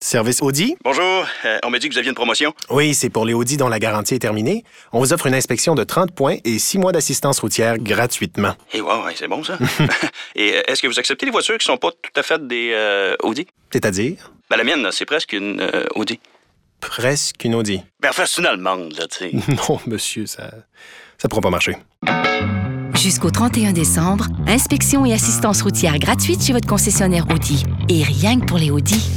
Service Audi? Bonjour, on m'a dit que vous aviez une promotion. Oui, c'est pour les Audi dont la garantie est terminée. On vous offre une inspection de 30 points et 6 mois d'assistance routière gratuitement. Et wow, c'est bon ça. Et est-ce que vous acceptez les voitures qui sont pas tout à fait des Audi? C'est-à-dire? Ben, la mienne, là, c'est presque une Audi. Presque une Audi. Ben, enfin, c'est une allemande, là, tu sais. Non, monsieur, ça pourra pas marcher. Jusqu'au 31 décembre, inspection et assistance routière gratuite chez votre concessionnaire Audi. Et rien que pour les Audi.